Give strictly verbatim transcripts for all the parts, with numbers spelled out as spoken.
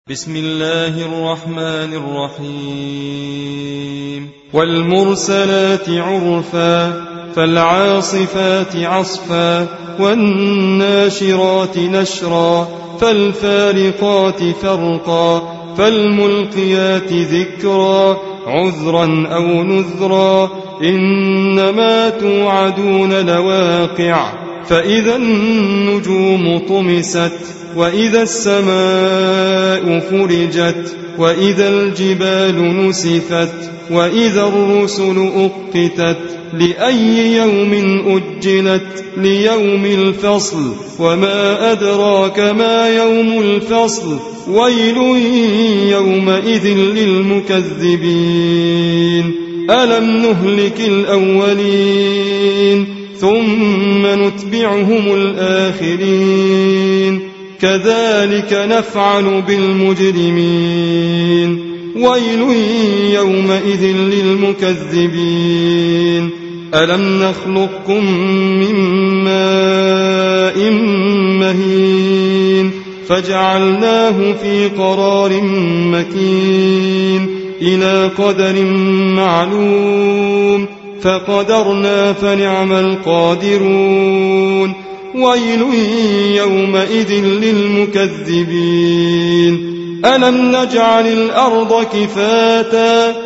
بسم الله الرحمن الرحيم والمرسلات عرفا فالعاصفات عصفا والناشرات نشرا فالفارقات فرقا فالملقيات ذكرا عذرا أو نذرا إنما توعدون لواقع فإذا النجوم طمست وإذا السماء فرجت وإذا الجبال نسفت وإذا الرسل أقتت لأي يوم أجلت ليوم الفصل وما أدراك ما يوم الفصل ويل يومئذ للمكذبين ألم نهلك الأولين ثم نتبعهم الآخرين كذلك نفعل بالمجرمين ويل يومئذ للمكذبين ألم نخلقكم من ماء مهين فجعلناه في قرار مكين إلى قدر معلوم فقدرنا فنعم القادرون ويل يومئذ للمكذبين ألم نجعل الأرض كفاتا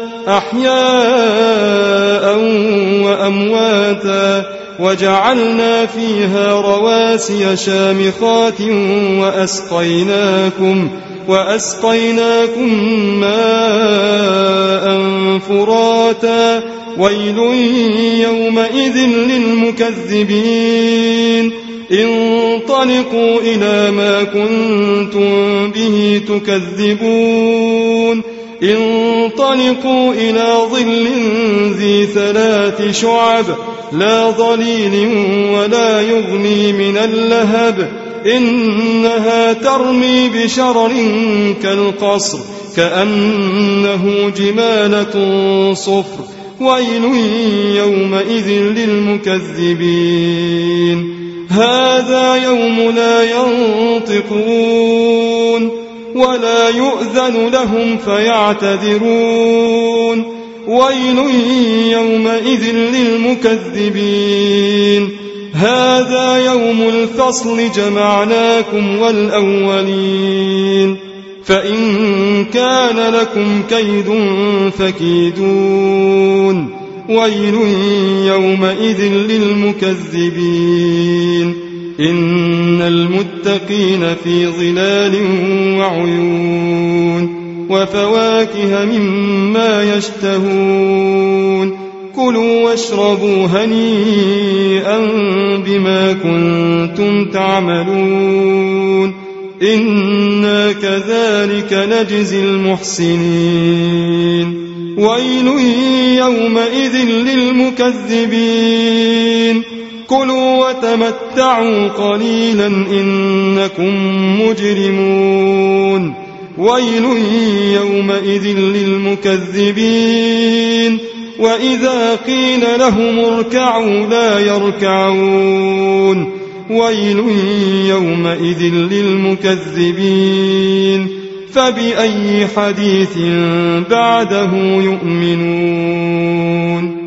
أحياء وأمواتا وجعلنا فيها رواسي شامخات وأسقيناكم وأسقيناكم ماء فراتا ويل يومئذ للمكذبين انطلقوا إلى ما كنتم به تكذبون انطلقوا إلى ظل ذي ثلاث شعب لا ظليل ولا يغني من اللهب إنها ترمي بشرر كالقصر كأنه جمالة صفر ويل يومئذ للمكذبين هذا يوم لا ينطقون ولا يؤذن لهم فيعتذرون ويل يومئذ للمكذبين هذا يوم الفصل جمعناكم والأولين فإن كان لكم كيد فكيدون ويل يومئذ للمكذبين إن المتقين في ظلال وعيون وفواكه مما يشتهون كلوا واشربوا هنيئا بما كنتم تعملون إنا كذلك نجزي المحسنين ويل يومئذ للمكذبين كلوا وتمتعوا قليلا إنكم مجرمون ويل يومئذ للمكذبين وإذا قيل لهم اركعوا لا يركعون ويل يومئذ للمكذبين فبأي حديث بعده يؤمنون